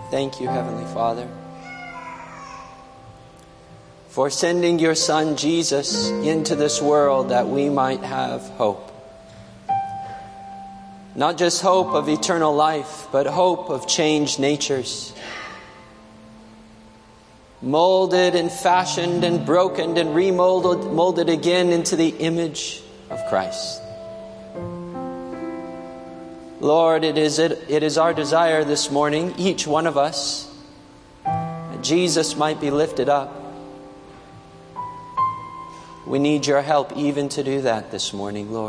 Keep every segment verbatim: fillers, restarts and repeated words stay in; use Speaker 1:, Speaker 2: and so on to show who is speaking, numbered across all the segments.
Speaker 1: Thank you, Heavenly Father, for sending your Son, Jesus, into this world that we might have hope. Not just hope of eternal life, but hope of changed natures. Molded and fashioned and broken and remolded molded again into the image of Christ. Lord, it is, it, it is our desire this morning, each one of us, that Jesus might be lifted up. We need your help even to do that this morning, Lord.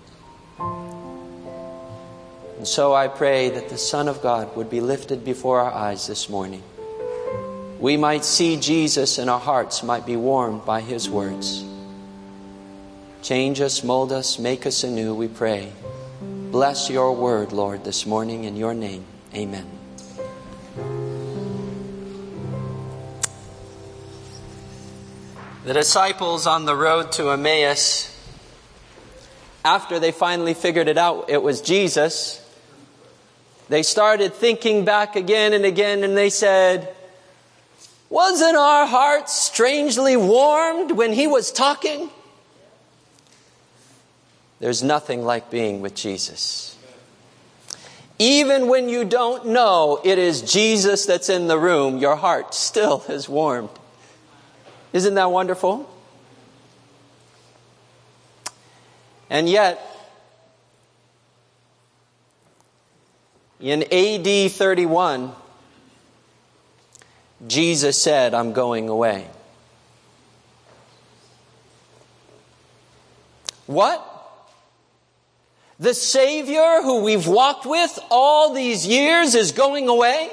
Speaker 1: And so I pray that the Son of God would be lifted before our eyes this morning. We might see Jesus and our hearts might be warmed by His words. Change us, mold us, make us anew, we pray. Bless your word, Lord, this morning in your name. Amen. The disciples on the road to Emmaus, after they finally figured it out, it was Jesus, they started thinking back again and again, and they said, wasn't our hearts strangely warmed when He was talking? There's nothing like being with Jesus. Even when you don't know it is Jesus that's in the room, your heart still is warmed. Isn't that wonderful? And yet, in A D thirty-one, Jesus said, I'm going away. What? The Savior who we've walked with all these years is going away?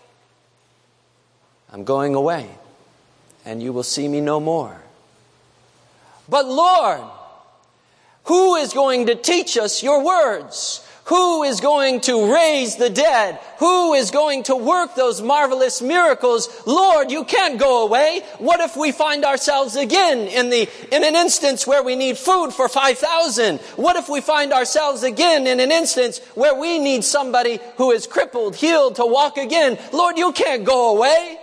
Speaker 1: I'm going away, and you will see me no more. But Lord, who is going to teach us your words? Who is going to raise the dead? Who is going to work those marvelous miracles? Lord, you can't go away. What if we find ourselves again in the in an instance where we need food for five thousand? What if we find ourselves again in an instance where we need somebody who is crippled, healed, to walk again? Lord, you can't go away.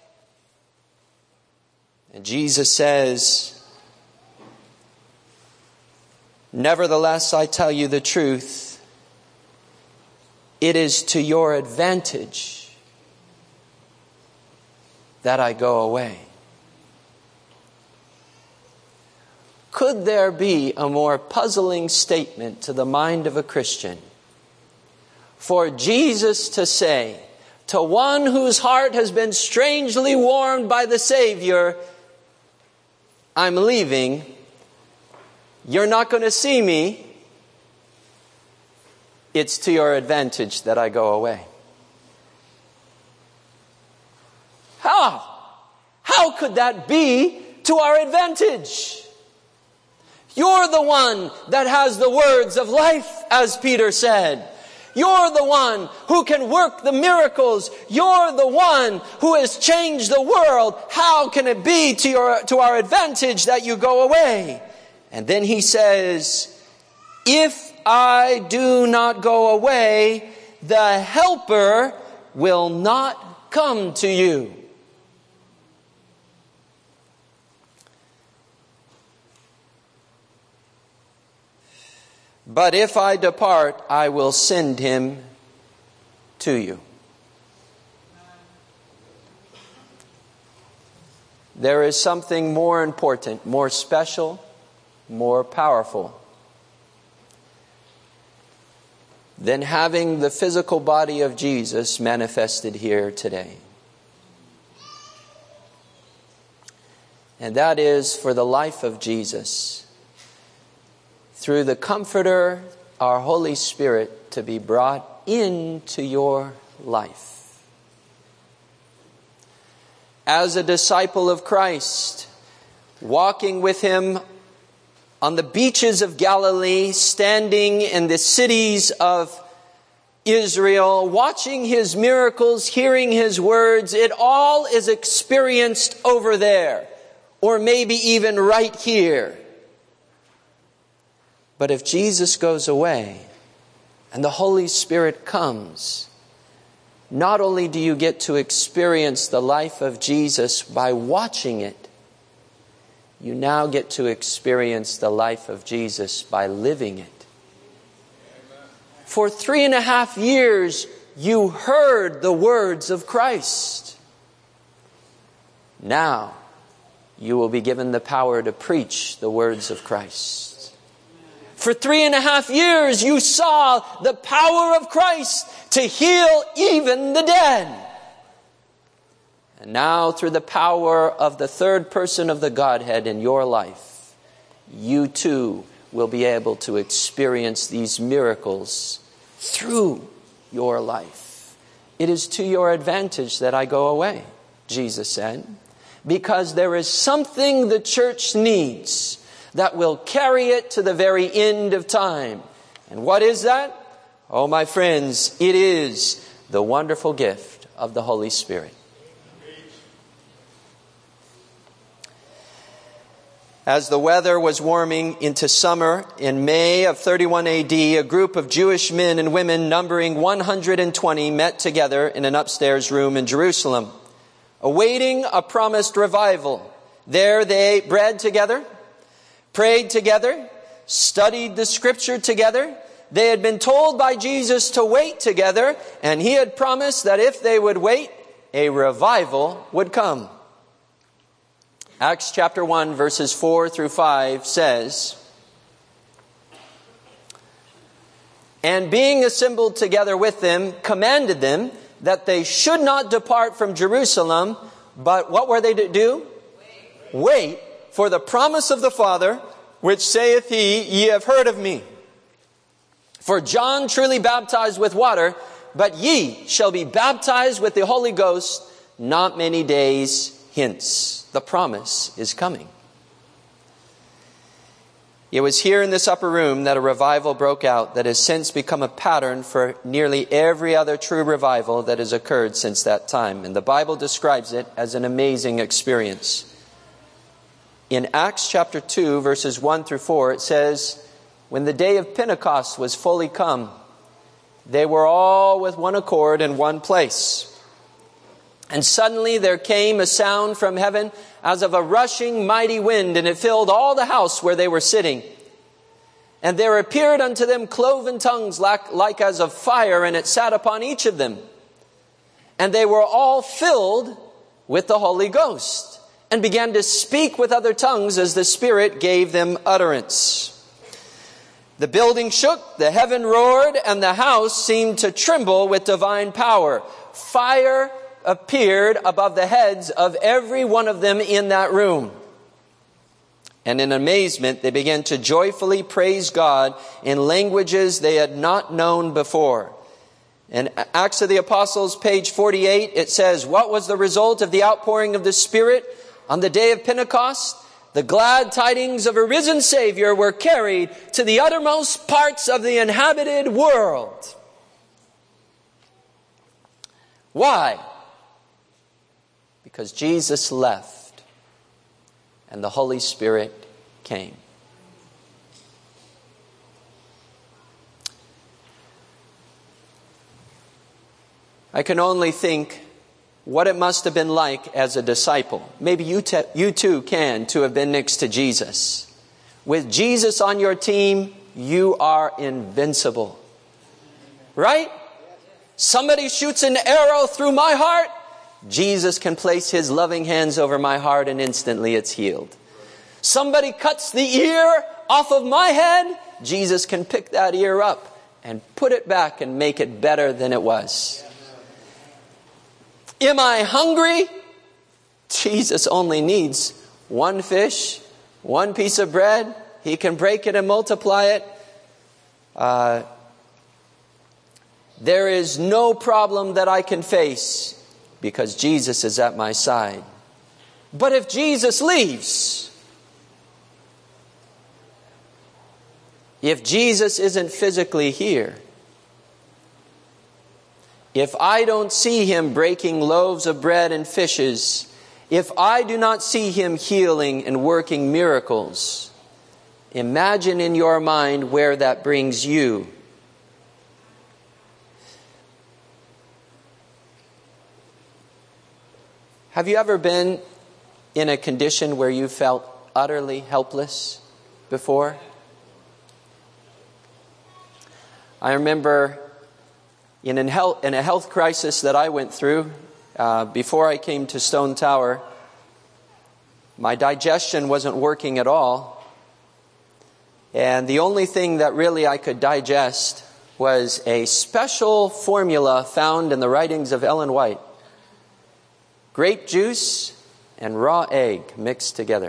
Speaker 1: And Jesus says, nevertheless, I tell you the truth. It is to your advantage that I go away. Could there be a more puzzling statement to the mind of a Christian for Jesus to say to one whose heart has been strangely warmed by the Savior, I'm leaving, you're not going to see me, it's to your advantage that I go away. How? How could that be to our advantage? You're the one that has the words of life, as Peter said. You're the one who can work the miracles. You're the one who has changed the world. How can it be to your, to our advantage that you go away? And then he says, if I do not go away, the Helper will not come to you. But if I depart, I will send him to you. There is something more important, more special, more powerful than having the physical body of Jesus manifested here today. And that is for the life of Jesus, through the Comforter, our Holy Spirit, to be brought into your life. As a disciple of Christ, walking with Him on the beaches of Galilee, standing in the cities of Israel, watching His miracles, hearing His words, it all is experienced over there, or maybe even right here. But if Jesus goes away and the Holy Spirit comes, not only do you get to experience the life of Jesus by watching it, you now get to experience the life of Jesus by living it. For three and a half years, you heard the words of Christ. Now, you will be given the power to preach the words of Christ. For three and a half years, you saw the power of Christ to heal even the dead. And now, through the power of the third person of the Godhead in your life, you too will be able to experience these miracles through your life. It is to your advantage that I go away, Jesus said, because there is something the church needs that will carry it to the very end of time. And what is that? Oh, my friends, it is the wonderful gift of the Holy Spirit. As the weather was warming into summer in May of thirty-one A D, a group of Jewish men and women numbering one hundred twenty met together in an upstairs room in Jerusalem, awaiting a promised revival. There they ate bread together, prayed together, studied the scripture together. They had been told by Jesus to wait together, and he had promised that if they would wait, a revival would come. Acts chapter one, verses four through five says, "And being assembled together with them, commanded them that they should not depart from Jerusalem, but," what were they to do? Wait. Wait for the promise of the Father, which saith he, "Ye have heard of me. For John truly baptized with water, but ye shall be baptized with the Holy Ghost not many days hence." The promise is coming. It was here in this upper room that a revival broke out that has since become a pattern for nearly every other true revival that has occurred since that time. And the Bible describes it as an amazing experience. In Acts chapter two, verses one through four, it says, "When the day of Pentecost was fully come, they were all with one accord in one place. And suddenly there came a sound from heaven as of a rushing mighty wind, and it filled all the house where they were sitting. And there appeared unto them cloven tongues like, like as of fire, and it sat upon each of them. And they were all filled with the Holy Ghost, and began to speak with other tongues as the Spirit gave them utterance. The building shook, the heaven roared, and the house seemed to tremble with divine power. Fire appeared above the heads of every one of them in that room. And in amazement, they began to joyfully praise God in languages they had not known before." In Acts of the Apostles, page forty-eight, it says, "What was the result of the outpouring of the Spirit on the day of Pentecost? The glad tidings of a risen Savior were carried to the uttermost parts of the inhabited world." Why? Because Jesus left and the Holy Spirit came. I can only think what it must have been like as a disciple. Maybe you, te- you too can, to have been next to Jesus. With Jesus on your team, you are invincible. Right? Somebody shoots an arrow through my heart, Jesus can place his loving hands over my heart and instantly it's healed. Somebody cuts the ear off of my head, Jesus can pick that ear up and put it back and make it better than it was. Am I hungry? Jesus only needs one fish, one piece of bread. He can break it and multiply it. Uh, there is no problem that I can face because Jesus is at my side. But if Jesus leaves, if Jesus isn't physically here, if I don't see him breaking loaves of bread and fishes, if I do not see him healing and working miracles, imagine in your mind where that brings you. Have you ever been in a condition where you felt utterly helpless before? I remember in a health, in a health crisis that I went through uh, before I came to Stone Tower, my digestion wasn't working at all. And the only thing that really I could digest was a special formula found in the writings of Ellen White. Grape juice and raw egg mixed together.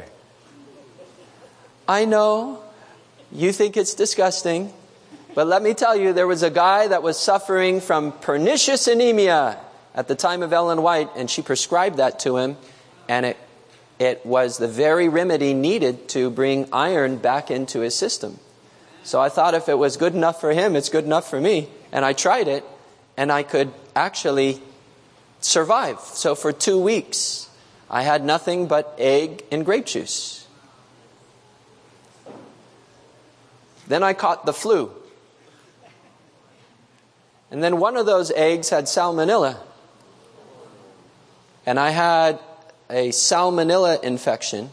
Speaker 1: I know you think it's disgusting, but let me tell you, there was a guy that was suffering from pernicious anemia at the time of Ellen White, and she prescribed that to him, and it it was the very remedy needed to bring iron back into his system. So I thought if it was good enough for him, it's good enough for me. And I tried it, and I could actually survive. So for two weeks, I had nothing but egg and grape juice. Then I caught the flu. And then one of those eggs had salmonella. And I had a salmonella infection.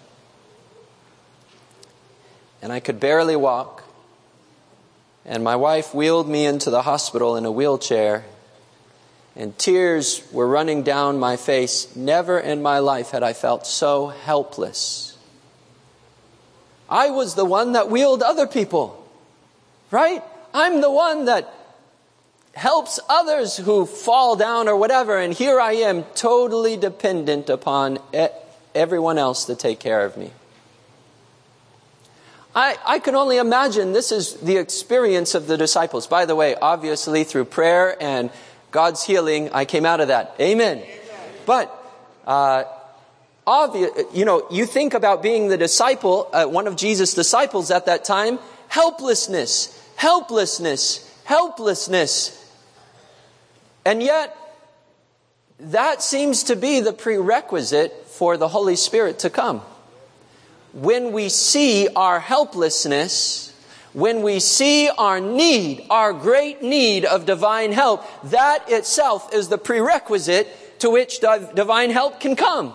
Speaker 1: And I could barely walk. And my wife wheeled me into the hospital in a wheelchair. And tears were running down my face. Never in my life had I felt so helpless. I was the one that wheeled other people. Right? I'm the one that helps others who fall down or whatever. And here I am, totally dependent upon everyone else to take care of me. I, I can only imagine this is the experience of the disciples. By the way, obviously through prayer and God's healing, I came out of that. Amen. Amen. But, uh, obvious, you know, you think about being the disciple, uh, one of Jesus' disciples at that time, helplessness, helplessness, helplessness. And yet, that seems to be the prerequisite for the Holy Spirit to come. When we see our helplessness, when we see our need, our great need of divine help, that itself is the prerequisite to which divine help can come.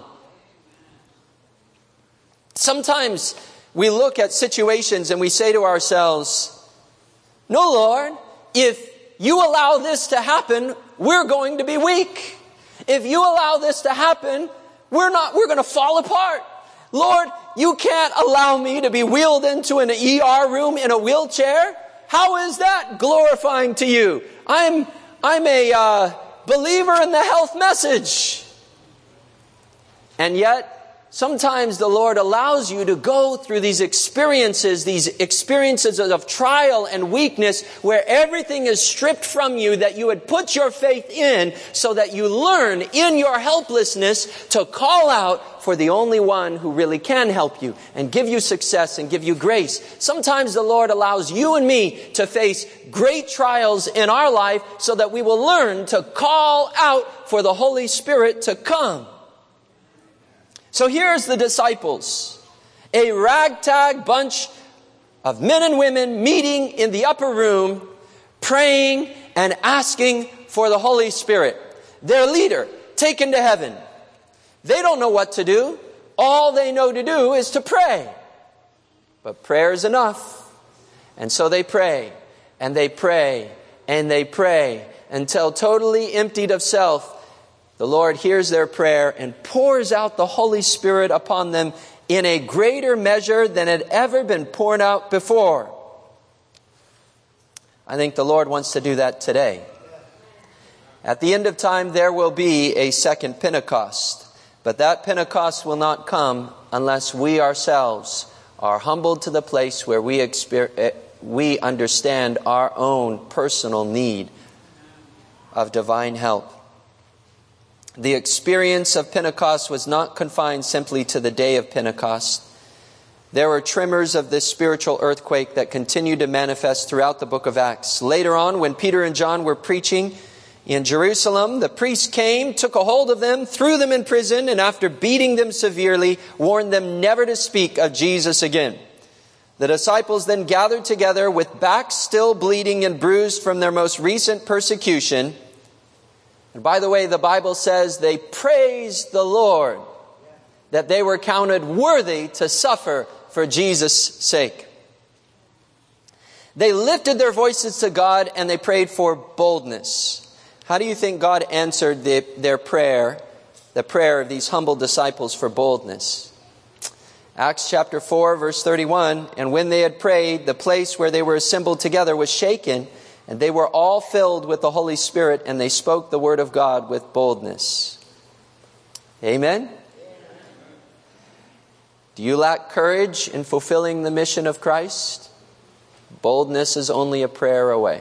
Speaker 1: Sometimes we look at situations and we say to ourselves, "No, Lord, if you allow this to happen, we're going to be weak. If you allow this to happen, we're not, we're going to fall apart. Lord, you can't allow me to be wheeled into an E R room in a wheelchair. How is that glorifying to you? I'm, I'm a uh, believer in the health message." And yet, sometimes the Lord allows you to go through these experiences, these experiences of trial and weakness, where everything is stripped from you that you had put your faith in, so that you learn in your helplessness to call out for the only one who really can help you and give you success and give you grace. Sometimes the Lord allows you and me to face great trials in our life so that we will learn to call out for the Holy Spirit to come. So here's the disciples, a ragtag bunch of men and women meeting in the upper room, praying and asking for the Holy Spirit. Their leader taken to heaven. They don't know what to do. All they know to do is to pray. But prayer is enough. And so they pray, and they pray, and they pray, until totally emptied of self, the Lord hears their prayer and pours out the Holy Spirit upon them in a greater measure than had ever been poured out before. I think the Lord wants to do that today. At the end of time, there will be a second Pentecost. But that Pentecost will not come unless we ourselves are humbled to the place where we exper- we understand our own personal need of divine help. The experience of Pentecost was not confined simply to the day of Pentecost. There were tremors of this spiritual earthquake that continued to manifest throughout the book of Acts. Later on, when Peter and John were preaching in Jerusalem, the priests came, took a hold of them, threw them in prison, and after beating them severely, warned them never to speak of Jesus again. The disciples then gathered together with backs still bleeding and bruised from their most recent persecution. And by the way, the Bible says they praised the Lord, that they were counted worthy to suffer for Jesus' sake. They lifted their voices to God and they prayed for boldness. How do you think God answered the, their prayer, the prayer of these humble disciples for boldness? Acts chapter four, verse thirty-one, and when they had prayed, the place where they were assembled together was shaken, and they were all filled with the Holy Spirit, and they spoke the word of God with boldness. Amen? Do you lack courage in fulfilling the mission of Christ? Boldness is only a prayer away.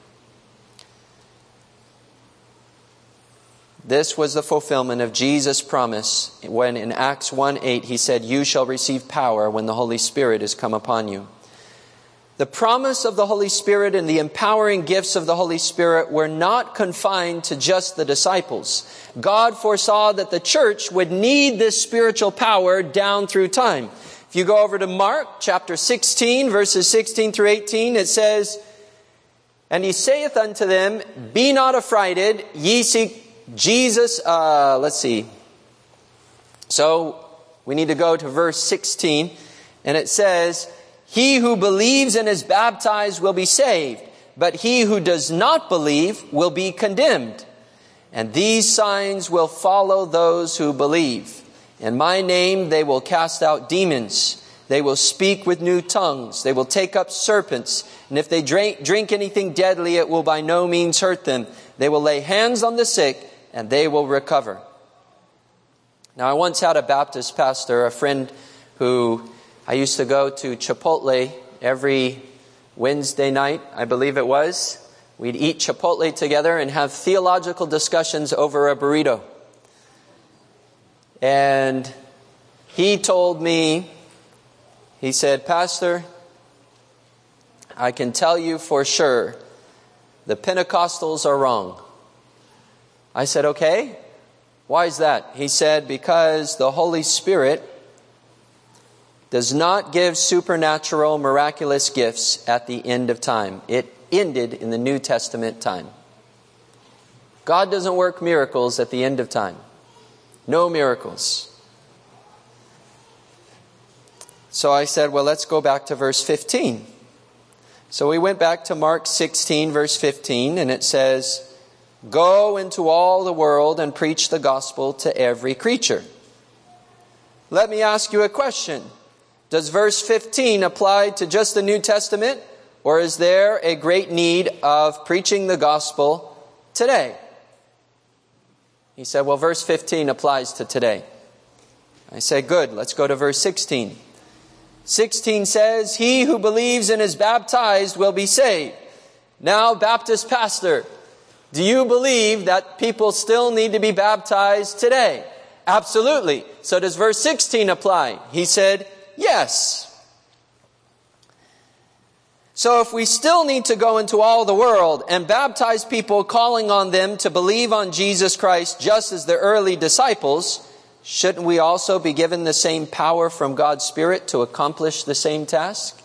Speaker 1: This was the fulfillment of Jesus' promise when in Acts one eight he said, "You shall receive power when the Holy Spirit is come upon you." The promise of the Holy Spirit and the empowering gifts of the Holy Spirit were not confined to just the disciples. God foresaw that the church would need this spiritual power down through time. If you go over to Mark chapter sixteen, verses sixteen through eighteen, it says, "And he saith unto them, Be not affrighted, ye seek Jesus," uh, let's see. So we need to go to verse sixteen, and it says, "He who believes and is baptized will be saved, but he who does not believe will be condemned. And these signs will follow those who believe. In my name they will cast out demons. They will speak with new tongues. They will take up serpents. And if they drink, drink anything deadly, it will by no means hurt them. They will lay hands on the sick, and they will recover." Now, I once had a Baptist pastor, a friend who I used to go to Chipotle every Wednesday night, I believe it was. We'd eat Chipotle together and have theological discussions over a burrito. And he told me, he said, "Pastor, I can tell you for sure, the Pentecostals are wrong." I said, "Okay, why is that?" He said, "Because the Holy Spirit does not give supernatural, miraculous gifts at the end of time. It ended in the New Testament time. God doesn't work miracles at the end of time. No miracles." So I said, well, let's go back to verse fifteen. So we went back to Mark sixteen, verse fifteen, and it says, "Go into all the world and preach the gospel to every creature." Let me ask you a question. Does verse fifteen apply to just the New Testament, or is there a great need of preaching the gospel today? He said, well, verse fifteen applies to today. I say, good, let's go to verse sixteen. sixteen says, "He who believes and is baptized will be saved." Now, Baptist pastor, do you believe that people still need to be baptized today? Absolutely. So does verse sixteen apply? He said, yes. So if we still need to go into all the world and baptize people, calling on them to believe on Jesus Christ just as the early disciples, shouldn't we also be given the same power from God's Spirit to accomplish the same task?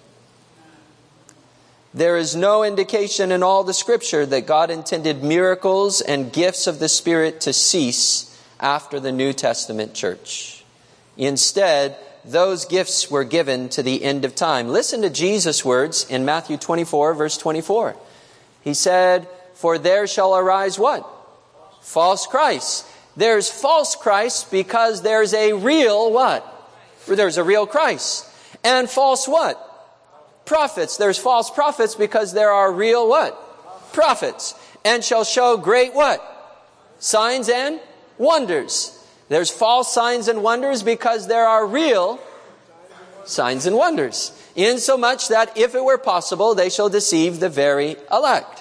Speaker 1: There is no indication in all the Scripture that God intended miracles and gifts of the Spirit to cease after the New Testament church. Instead, those gifts were given to the end of time. Listen to Jesus' words in Matthew twenty-four, verse twenty-four. He said, "For there shall arise" what? False Christs. There's false Christs because there's a real what? There's a real Christ. And false what? Prophets. There's false prophets because there are real what? Prophets. And shall show great what? Signs and wonders. There's false signs and wonders because there are real signs and wonders. Insomuch that if it were possible, they shall deceive the very elect.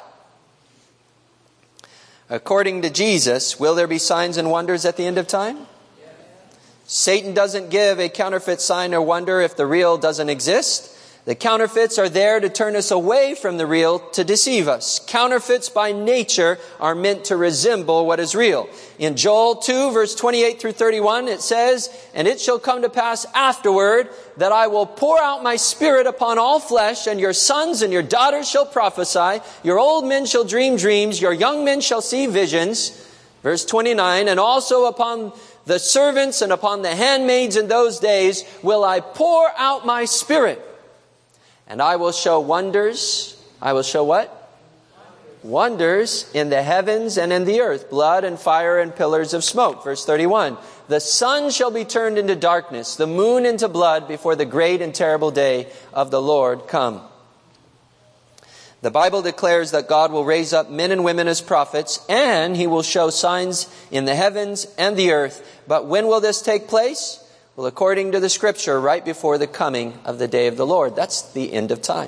Speaker 1: According to Jesus, will there be signs and wonders at the end of time? Satan doesn't give a counterfeit sign or wonder if the real doesn't exist. The counterfeits are there to turn us away from the real, to deceive us. Counterfeits by nature are meant to resemble what is real. In Joel two, verse twenty-eight through thirty-one, it says, "And it shall come to pass afterward that I will pour out my Spirit upon all flesh, and your sons and your daughters shall prophesy. Your old men shall dream dreams. Your young men shall see visions." Verse twenty-nine, and also upon the servants and upon the handmaids in those days will I pour out my Spirit. And I will show wonders. I will show what? Wonders in the heavens and in the earth, blood and fire and pillars of smoke. Verse thirty-one, the sun shall be turned into darkness, the moon into blood before the great and terrible day of the Lord come. The Bible declares that God will raise up men and women as prophets, and He will show signs in the heavens and the earth. But when will this take place? Well, according to the Scripture, right before the coming of the day of the Lord. That's the end of time.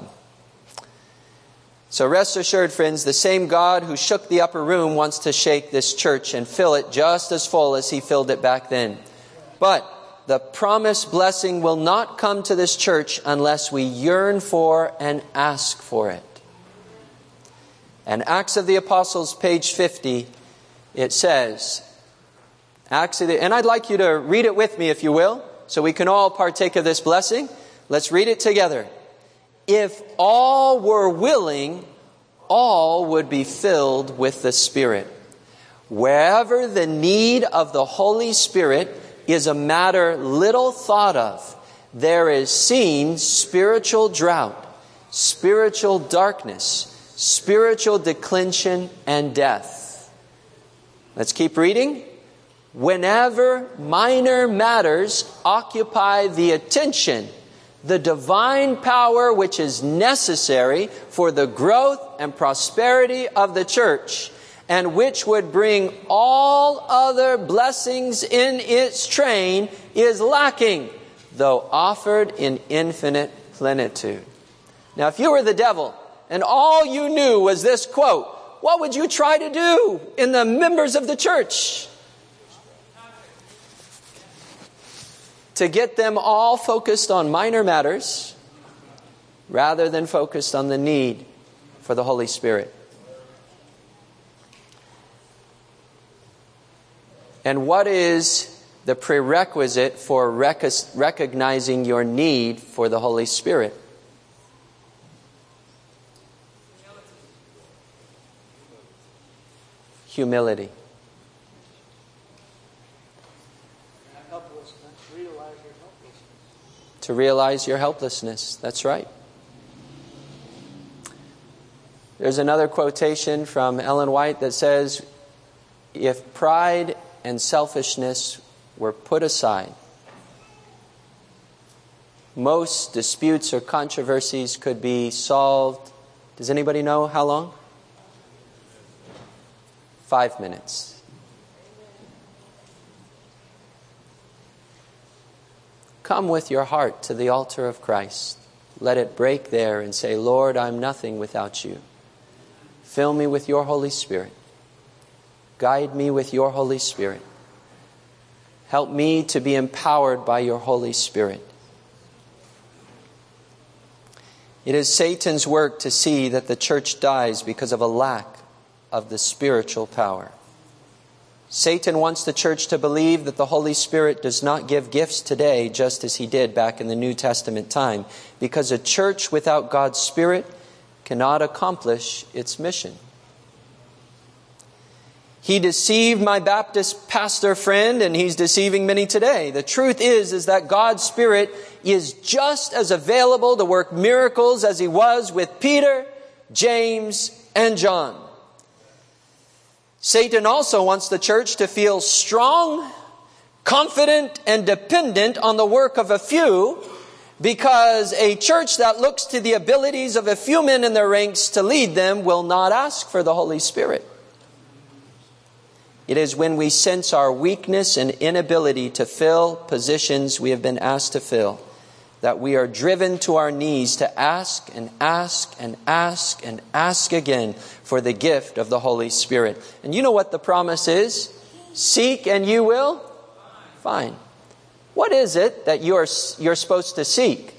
Speaker 1: So rest assured, friends, the same God who shook the upper room wants to shake this church and fill it just as full as He filled it back then. But the promised blessing will not come to this church unless we yearn for and ask for it. And Acts of the Apostles, page fifty, it says, Acts of the, and I'd like you to read it with me if you will, so we can all partake of this blessing. Let's read it together. If all were willing, all would be filled with the Spirit. Wherever the need of the Holy Spirit is a matter little thought of, there is seen spiritual drought, spiritual darkness, spiritual declension and death. Let's keep reading. Whenever minor matters occupy the attention, the divine power which is necessary for the growth and prosperity of the church, and which would bring all other blessings in its train, is lacking, though offered in infinite plenitude. Now, if you were the devil, and all you knew was this quote, what would you try to do in the members of the church? To get them all focused on minor matters rather than focused on the need for the Holy Spirit. And what is the prerequisite for rec- recognizing your need for the Holy Spirit? Humility. To realize your helplessness. That's right. There's another quotation from Ellen White that says, if pride and selfishness were put aside, most disputes or controversies could be solved. Does anybody know how long? Five minutes. Come with your heart to the altar of Christ. Let it break there and say, Lord, I'm nothing without you. Fill me with your Holy Spirit. Guide me with your Holy Spirit. Help me to be empowered by your Holy Spirit. It is Satan's work to see that the church dies because of a lack of the spiritual power. Satan wants the church to believe that the Holy Spirit does not give gifts today just as he did back in the New Testament time, because a church without God's Spirit cannot accomplish its mission. He deceived my Baptist pastor friend, and he's deceiving many today. The truth is, is that God's Spirit is just as available to work miracles as he was with Peter, James, and John. Satan also wants the church to feel strong, confident, and dependent on the work of a few, because a church that looks to the abilities of a few men in their ranks to lead them will not ask for the Holy Spirit. It is when we sense our weakness and inability to fill positions we have been asked to fill that we are driven to our knees to ask and ask and ask and ask again for the gift of the Holy Spirit. And you know what the promise is? Seek and you will find. What is it that you're, you're supposed to seek?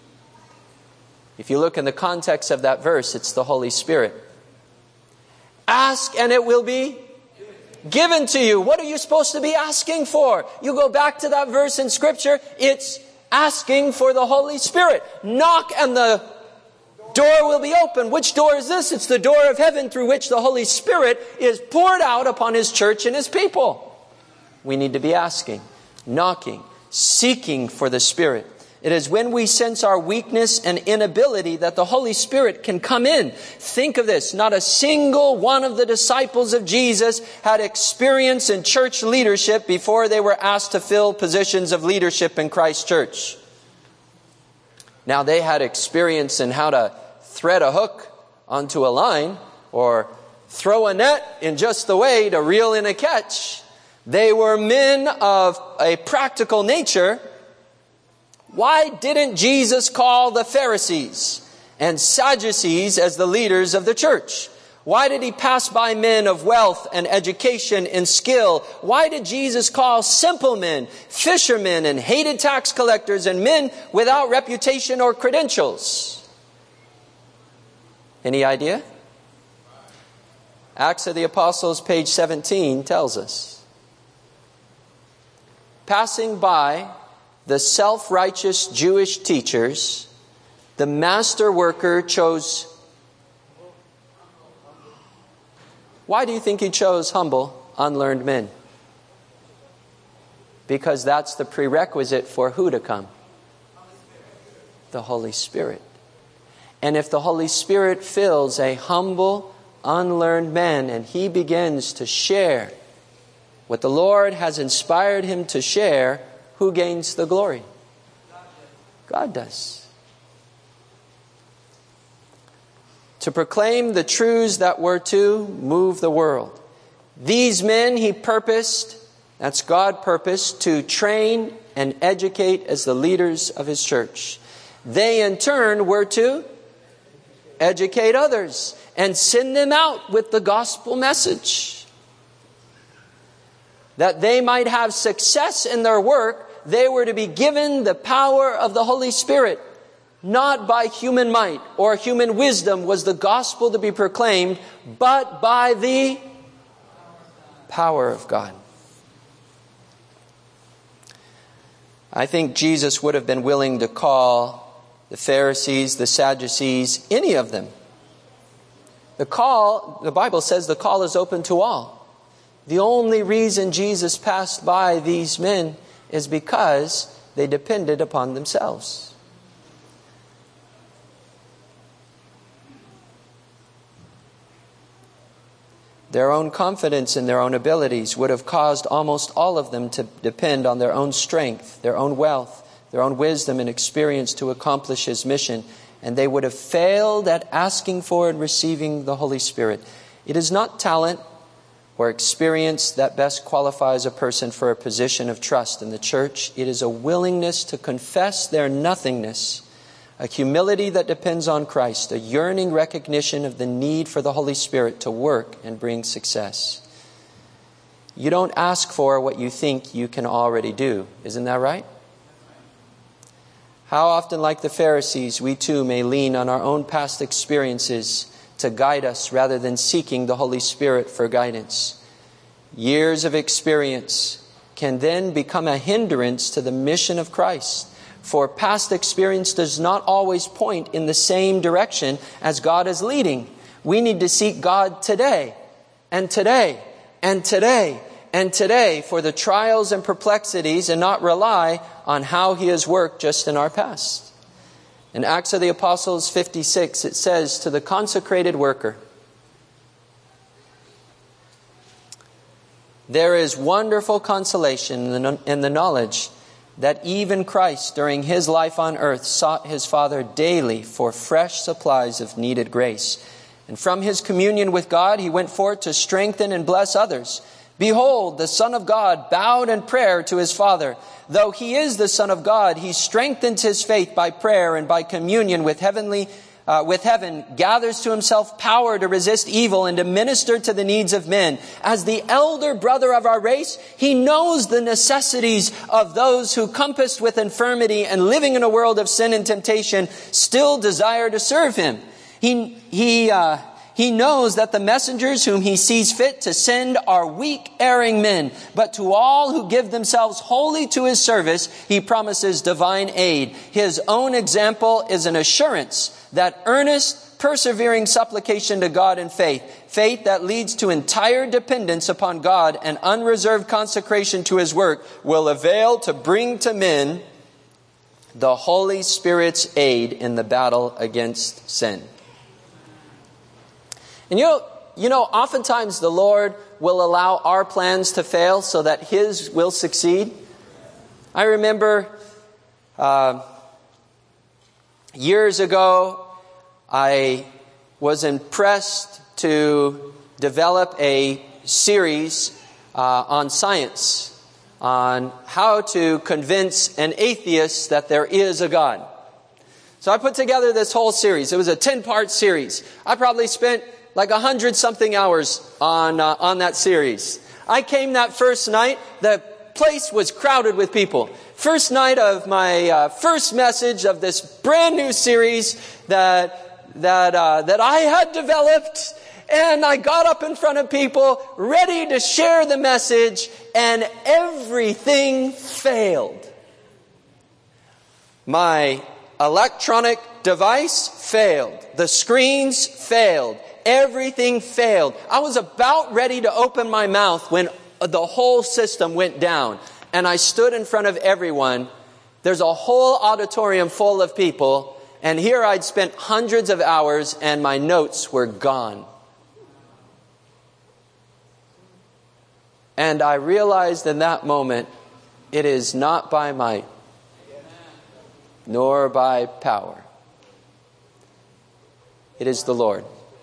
Speaker 1: If you look in the context of that verse, it's the Holy Spirit. Ask and it will be given to you. What are you supposed to be asking for? You go back to that verse in Scripture, it's asking for the Holy Spirit. Knock and the door will be open. Which door is this? It's the door of heaven through which the Holy Spirit is poured out upon His church and His people. We need to be asking, knocking, seeking for the Spirit. It is when we sense our weakness and inability that the Holy Spirit can come in. Think of this. Not a single one of the disciples of Jesus had experience in church leadership before they were asked to fill positions of leadership in Christ's church. Now, they had experience in how to thread a hook onto a line or throw a net in just the way to reel in a catch. They were men of a practical nature. Why didn't Jesus call the Pharisees and Sadducees as the leaders of the church? Why did He pass by men of wealth and education and skill? Why did Jesus call simple men, fishermen, and hated tax collectors and men without reputation or credentials? Any idea? Acts of the Apostles, page seventeen, tells us. Passing by the self-righteous Jewish teachers, the master worker chose... Why do you think He chose humble, unlearned men? Because that's the prerequisite for who to come? The Holy Spirit. And if the Holy Spirit fills a humble, unlearned man and he begins to share what the Lord has inspired him to share, who gains the glory? God does. To proclaim the truths that were to move the world. These men He purposed, that's God purposed, to train and educate as the leaders of His church. They in turn were to educate others and send them out with the gospel message. That they might have success in their work, they were to be given the power of the Holy Spirit. Not by human might or human wisdom was the gospel to be proclaimed, but by the power of God. I think Jesus would have been willing to call the Pharisees, the Sadducees, any of them. The call, the Bible says the call is open to all. The only reason Jesus passed by these men is because they depended upon themselves. Their own confidence in their own abilities would have caused almost all of them to depend on their own strength, their own wealth, their own wisdom and experience to accomplish His mission. And they would have failed at asking for and receiving the Holy Spirit. It is not talent or experience that best qualifies a person for a position of trust in the church. It is a willingness to confess their nothingness, a humility that depends on Christ, a yearning recognition of the need for the Holy Spirit to work and bring success. You don't ask for what you think you can already do. Isn't that right? How often, like the Pharisees, we too may lean on our own past experiences to guide us rather than seeking the Holy Spirit for guidance. Years of experience can then become a hindrance to the mission of Christ. For past experience does not always point in the same direction as God is leading. We need to seek God today, and today, and today, and today for the trials and perplexities, and not rely on how He has worked just in our past. In Acts of the Apostles fifty-six, it says, to the consecrated worker, there is wonderful consolation in the, in the knowledge that even Christ, during His life on earth, sought His Father daily for fresh supplies of needed grace. And from His communion with God, He went forth to strengthen and bless others. Behold, the Son of God bowed in prayer to His Father. Though He is the Son of God, He strengthens His faith by prayer and by communion with heavenly Uh, with heaven, gathers to Himself power to resist evil and to minister to the needs of men. As the elder brother of our race, He knows the necessities of those who, compassed with infirmity and living in a world of sin and temptation, still desire to serve Him. He, he, uh, He knows that the messengers whom he sees fit to send are weak, erring men. But to all who give themselves wholly to his service, he promises divine aid. His own example is an assurance that earnest, persevering supplication to God in faith, faith that leads to entire dependence upon God and unreserved consecration to his work, will avail to bring to men the Holy Spirit's aid in the battle against sin. And you know, you know, oftentimes the Lord will allow our plans to fail so that his will succeed. I remember uh, years ago, I was impressed to develop a series uh, on science, on how to convince an atheist that there is a God. So I put together this whole series. It was a ten-part series. I probably spent like a hundred something hours on uh, on that series. I came that first night. The place was crowded with people. First night of my uh, first message of this brand new series that that uh, that I had developed, and I got up in front of people, ready to share the message, and everything failed. My electronic device failed. The screens failed. Everything failed. I was about ready to open my mouth when the whole system went down. And I stood in front of everyone. There's a whole auditorium full of people. And here I'd spent hundreds of hours and my notes were gone. And I realized in that moment, it is not by might, nor by power. It is the Lord.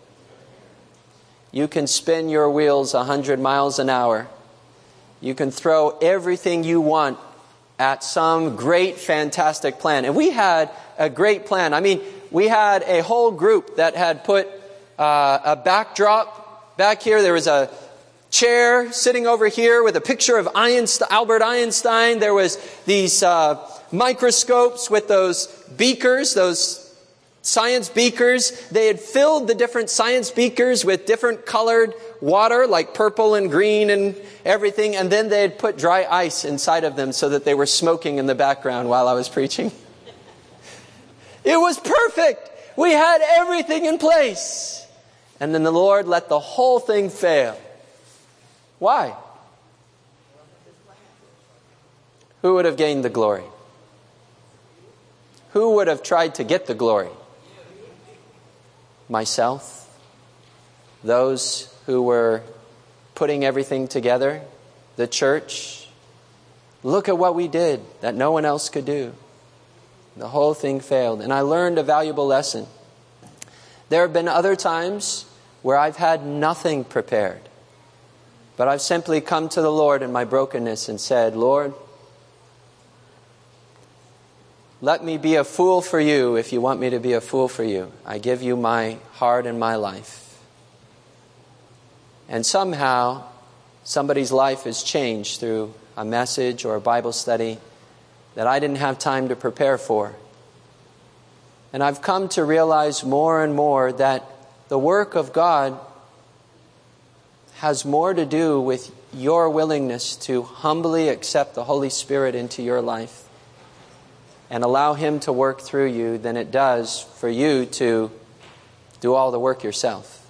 Speaker 1: You can spin your wheels a hundred miles an hour. You can throw everything you want at some great, fantastic plan. And we had a great plan. I mean, we had a whole group that had put uh, a backdrop back here. There was a chair sitting over here with a picture of Einstein, Albert Einstein. There was these uh, microscopes with those beakers, those science beakers. They had filled the different science beakers with different colored water, like purple and green and everything. And then they had put dry ice inside of them so that they were smoking in the background while I was preaching. It was perfect. We had everything in place. And then the Lord let the whole thing fail. Why? Who would have gained the glory? Who would have tried to get the glory? Myself, those who were putting everything together, the church. Look at what we did that no one else could do. The whole thing failed. And I learned a valuable lesson. There have been other times where I've had nothing prepared. But I've simply come to the Lord in my brokenness and said, Lord, let me be a fool for you if you want me to be a fool for you. I give you my heart and my life. And somehow, somebody's life is changed through a message or a Bible study that I didn't have time to prepare for. And I've come to realize more and more that the work of God has more to do with your willingness to humbly accept the Holy Spirit into your life and allow Him to work through you than it does for you to do all the work yourself.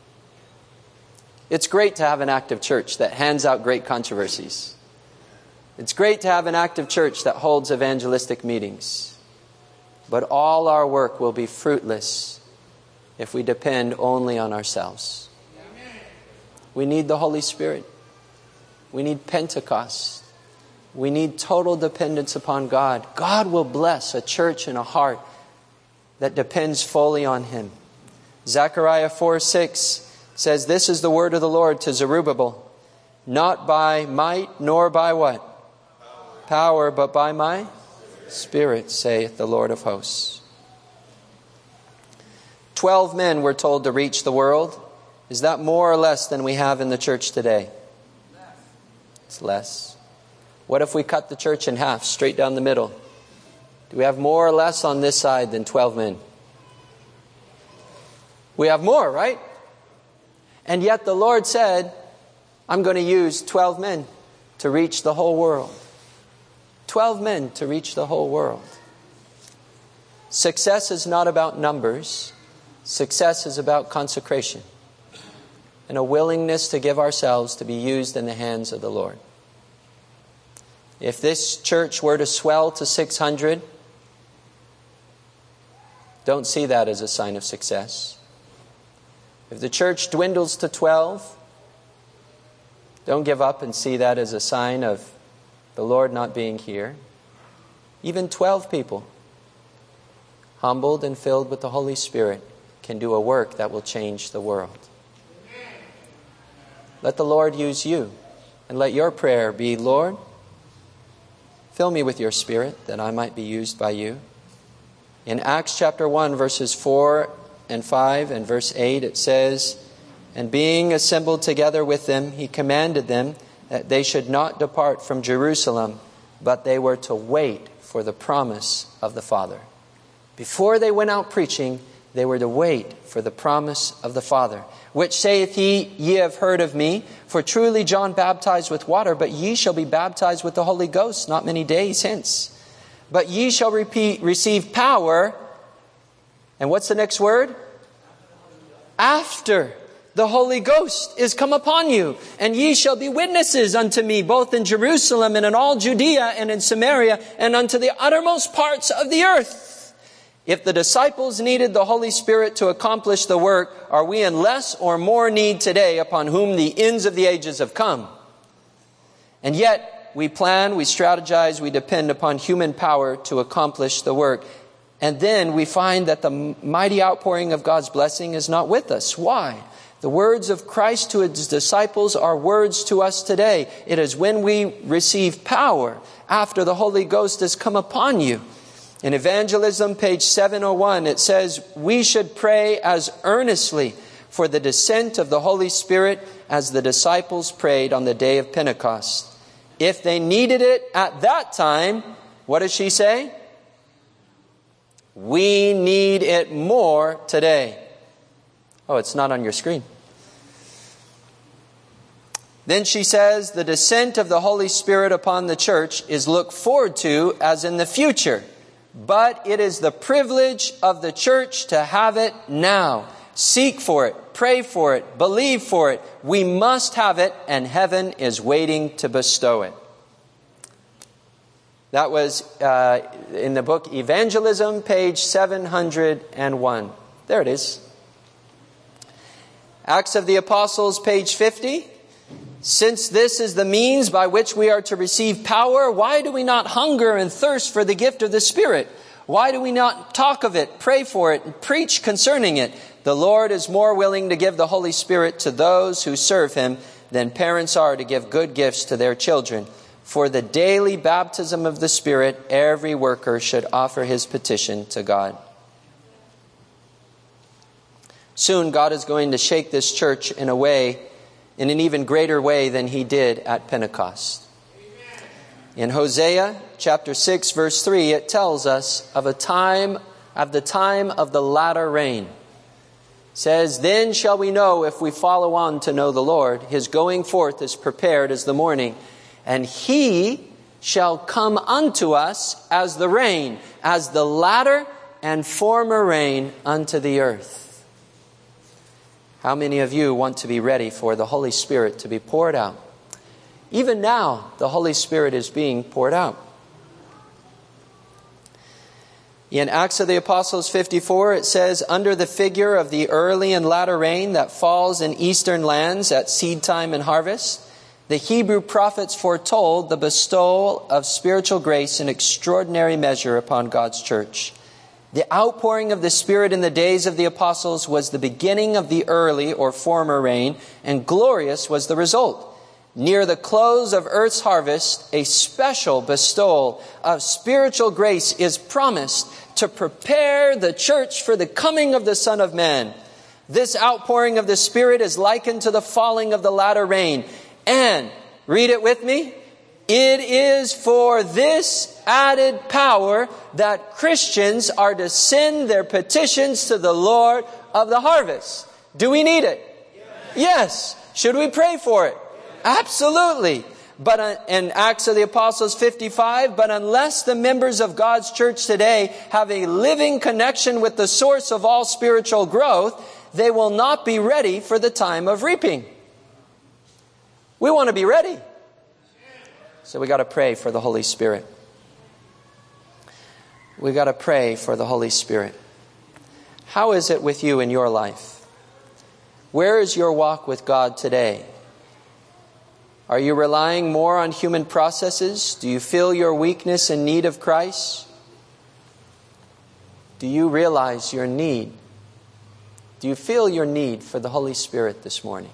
Speaker 1: It's great to have an active church that hands out great controversies. It's great to have an active church that holds evangelistic meetings. But all our work will be fruitless if we depend only on ourselves. We need the Holy Spirit. We need Pentecost. We need total dependence upon God. God will bless a church and a heart that depends fully on Him. Zechariah four six says, "This is the word of the Lord to Zerubbabel, not by might nor by" what? Power, but by my Spirit, saith the Lord of hosts. Twelve men were told to reach the world. Is that more or less than we have in the church today? It's less. What if we cut the church in half, straight down the middle? Do we have more or less on this side than twelve men? We have more, right? And yet the Lord said, I'm going to use twelve men to reach the whole world. twelve men to reach the whole world. Success is not about numbers. Success is about consecration and a willingness to give ourselves to be used in the hands of the Lord. If this church were to swell to six hundred, don't see that as a sign of success. If the church dwindles to twelve, don't give up and see that as a sign of the Lord not being here. Even twelve people, humbled and filled with the Holy Spirit, can do a work that will change the world. Let the Lord use you, and let your prayer be, Lord, fill me with your Spirit that I might be used by you. In Acts chapter one, verses four and five and verse eight, it says, and being assembled together with them, he commanded them that they should not depart from Jerusalem, but they were to wait for the promise of the Father. Before they went out preaching, they were to wait for the promise of the Father. Which saith he, ye have heard of me, for truly John baptized with water, but ye shall be baptized with the Holy Ghost not many days hence. But ye shall repeat, receive power. And what's the next word? After the Holy Ghost is come upon you. And ye shall be witnesses unto me, both in Jerusalem and in all Judea and in Samaria and unto the uttermost parts of the earth. If the disciples needed the Holy Spirit to accomplish the work, are we in less or more need today, upon whom the ends of the ages have come? And yet, we plan, we strategize, we depend upon human power to accomplish the work. And then we find that the mighty outpouring of God's blessing is not with us. Why? The words of Christ to his disciples are words to us today. It is when we receive power after the Holy Ghost has come upon you. In Evangelism, page seven oh one, it says, we should pray as earnestly for the descent of the Holy Spirit as the disciples prayed on the day of Pentecost. If they needed it at that time, what does she say? We need it more today. Oh, it's not on your screen. Then she says, the descent of the Holy Spirit upon the church is looked forward to as in the future. But it is the privilege of the church to have it now. Seek for it, pray for it, believe for it. We must have it, and heaven is waiting to bestow it. That was uh, in the book Evangelism, page seven hundred one. There it is. Acts of the Apostles, page fifty. Since this is the means by which we are to receive power, why do we not hunger and thirst for the gift of the Spirit? Why do we not talk of it, pray for it, and preach concerning it? The Lord is more willing to give the Holy Spirit to those who serve Him than parents are to give good gifts to their children. For the daily baptism of the Spirit, every worker should offer his petition to God. Soon God is going to shake this church in a way, in an even greater way than He did at Pentecost. In Hosea chapter six, verse three, it tells us of a time, of the time of the latter rain. It says, then shall we know if we follow on to know the Lord. His going forth is prepared as the morning, and He shall come unto us as the rain, as the latter and former rain unto the earth. How many of you want to be ready for the Holy Spirit to be poured out? Even now, the Holy Spirit is being poured out. In Acts of the Apostles fifty-four, it says, under the figure of the early and latter rain that falls in eastern lands at seed time and harvest, the Hebrew prophets foretold the bestowal of spiritual grace in extraordinary measure upon God's church. The outpouring of the Spirit in the days of the apostles was the beginning of the early or former rain, and glorious was the result. Near the close of earth's harvest, a special bestowal of spiritual grace is promised to prepare the church for the coming of the Son of Man. This outpouring of the Spirit is likened to the falling of the latter rain. And, read it with me, it is for this added power that Christians are to send their petitions to the Lord of the harvest. Do we need it? Yes. Yes. Should we pray for it? Absolutely. But uh, in Acts of the Apostles fifty-five, but unless the members of God's church today have a living connection with the source of all spiritual growth, they will not be ready for the time of reaping. We want to be ready. So we got to pray for the Holy Spirit. We got to pray for the Holy Spirit. How is it with you in your life? Where is your walk with God today? Are you relying more on human processes? Do you feel your weakness and need of Christ? Do you realize your need? Do you feel your need for the Holy Spirit this morning?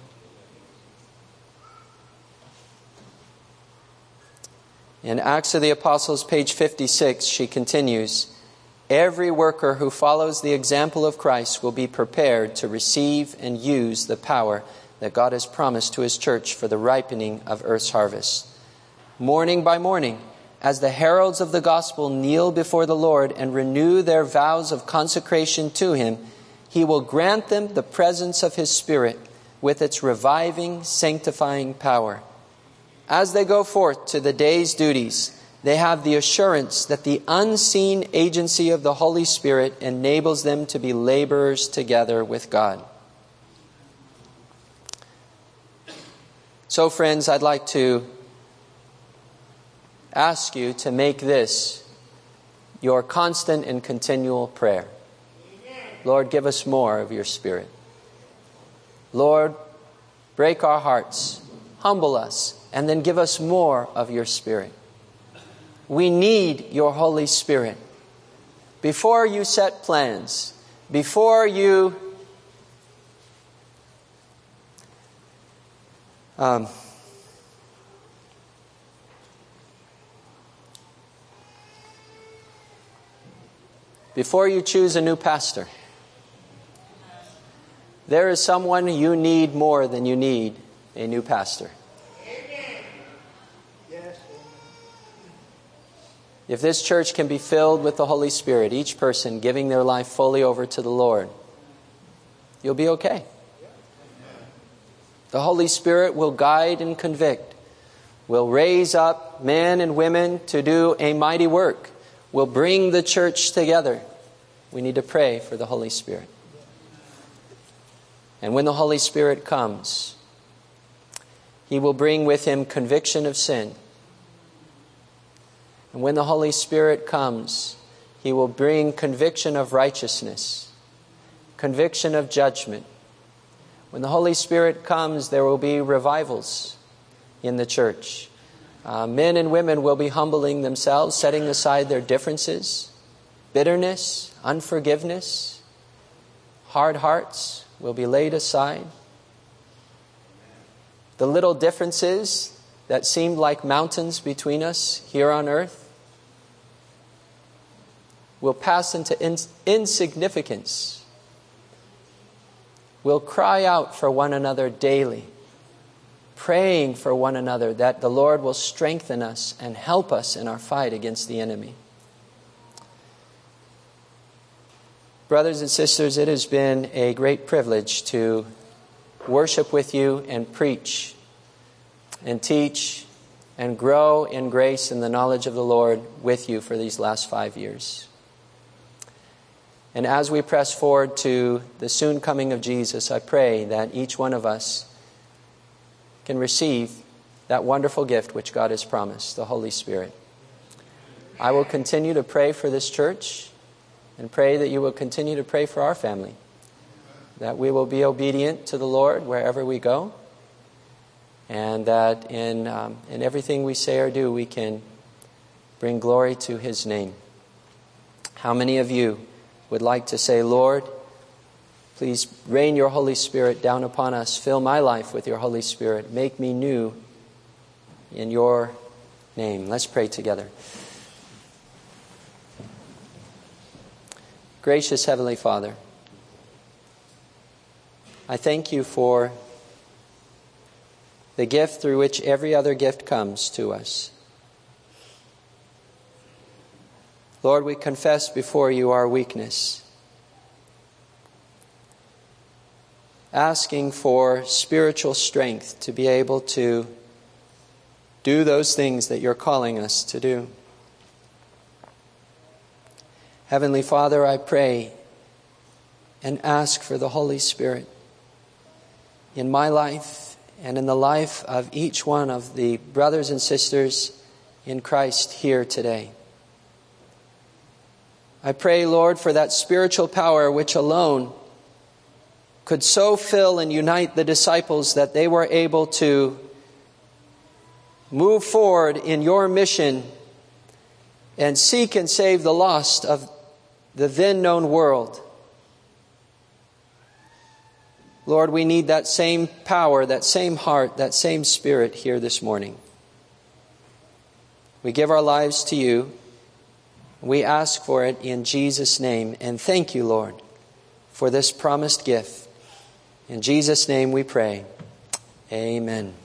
Speaker 1: In Acts of the Apostles, page fifty-six, she continues, every worker who follows the example of Christ will be prepared to receive and use the power that God has promised to His church for the ripening of earth's harvest. Morning by morning, as the heralds of the gospel kneel before the Lord and renew their vows of consecration to Him, He will grant them the presence of His Spirit with its reviving, sanctifying power. As they go forth to the day's duties, they have the assurance that the unseen agency of the Holy Spirit enables them to be laborers together with God. So, friends, I'd like to ask you to make this your constant and continual prayer. Lord, give us more of your Spirit. Lord, break our hearts, humble us, and then give us more of your Spirit. We need your Holy Spirit. Before you set plans, before you um, before you choose a new pastor, there is someone you need more than you need a new pastor. If this church can be filled with the Holy Spirit, each person giving their life fully over to the Lord, you'll be okay. The Holy Spirit will guide and convict, will raise up men and women to do a mighty work, will bring the church together. We need to pray for the Holy Spirit. And when the Holy Spirit comes, He will bring with Him conviction of sin. And when the Holy Spirit comes, He will bring conviction of righteousness, conviction of judgment. When the Holy Spirit comes, there will be revivals in the church. Uh, men and women will be humbling themselves, setting aside their differences, bitterness, unforgiveness, hard hearts will be laid aside. The little differences that seemed like mountains between us here on earth will pass into ins- insignificance. We'll cry out for one another daily, praying for one another that the Lord will strengthen us and help us in our fight against the enemy. Brothers and sisters, it has been a great privilege to worship with you and preach and teach and grow in grace and the knowledge of the Lord with you for these last five years. And as we press forward to the soon coming of Jesus, I pray that each one of us can receive that wonderful gift which God has promised, the Holy Spirit. I will continue to pray for this church and pray that you will continue to pray for our family, that we will be obedient to the Lord wherever we go, and that in, um, in everything we say or do, we can bring glory to His name. How many of you would like to say, Lord, please rain your Holy Spirit down upon us. Fill my life with your Holy Spirit. Make me new in your name. Let's pray together. Gracious Heavenly Father, I thank you for the gift through which every other gift comes to us. Lord, we confess before you our weakness. asking for spiritual strength to be able to do those things that you're calling us to do. Heavenly Father, I pray and ask for the Holy Spirit in my life and in the life of each one of the brothers and sisters in Christ here today. I pray, Lord, for that spiritual power which alone could so fill and unite the disciples that they were able to move forward in your mission and seek and save the lost of the then known world. Lord, we need that same power, that same heart, that same spirit here this morning. We give our lives to you. We ask for it in Jesus' name. And thank you, Lord, for this promised gift. In Jesus' name we pray. Amen.